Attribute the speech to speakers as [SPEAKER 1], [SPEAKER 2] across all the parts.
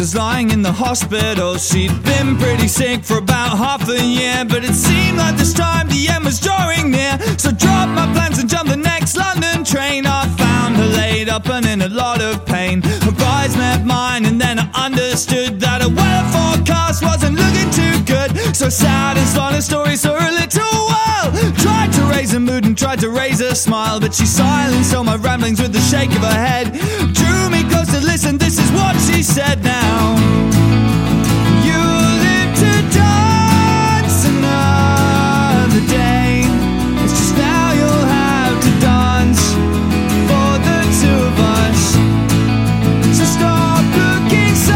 [SPEAKER 1] was lying in the hospital. She'd been pretty sick for about half a year, but it seemed like this time the end was drawing near. So dropped my plans and jumped the next London train. I found her laid up and in a lot of pain. Her eyes met mine and then I understood that her weather forecast wasn't looking too good. So sad and spun a story for a little while. Tried to raise her mood and tried to raise her smile, but she silenced all my ramblings with a shake of her head. Drew me close to listen, this is what she said now. You live to dance another day. It's just now you'll have to dance for the two of us. So stop looking so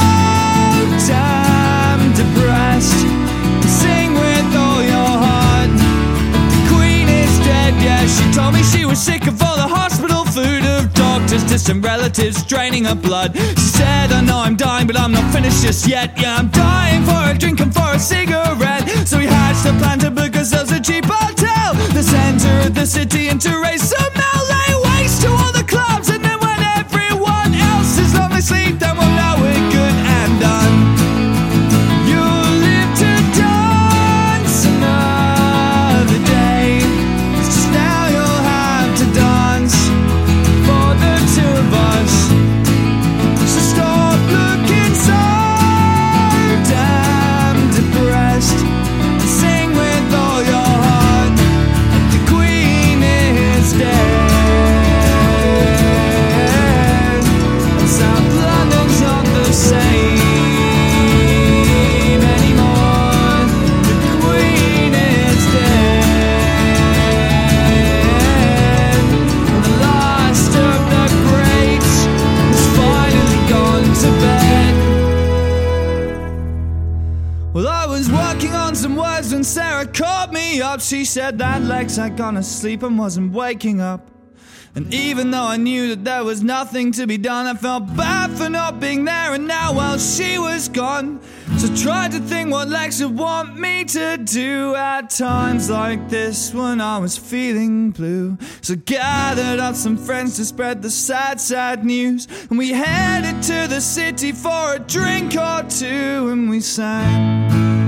[SPEAKER 1] damn depressed. Sing with all your heart. The Queen is dead, yeah. She told me she was sick of all the hospital food, of doctors, distant relatives draining her blood. She said, I know I'm dying, but I'm not finished just yet. Yeah, I'm dying for a drink and for a cigarette. So we hatched a plan to book ourselves a cheap hotel, the center of the city, and to raise some mail, lay waste to all the clubs. And then when everyone else is long asleep, then we'll know we're good and done. You live to dance another day. It's just now you'll have to dance for the two of us. So stop looking so damn depressed and sing with all your heart. The Queen is dead. South London's not the same anymore. The Queen is dead. The last of the greats has finally gone to bed. Well, I was working on some words when Sarah called me up. She said that Lex had gone to sleep and wasn't waking up. And even though I knew that there was nothing to be done, I felt bad for not being there. And now, well, she was gone. So tried to think what Lex would want me to do at times like this when I was feeling blue. So gathered up some friends to spread the sad, sad news. And we headed to the city for a drink or two. And we sang,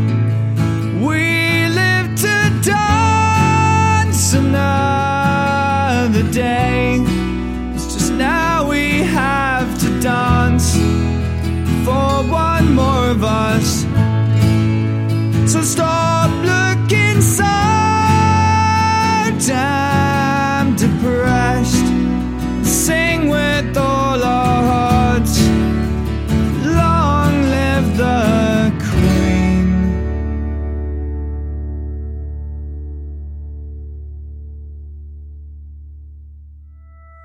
[SPEAKER 1] we live to dance another day. It's just now we have to dance for one more of us. So stop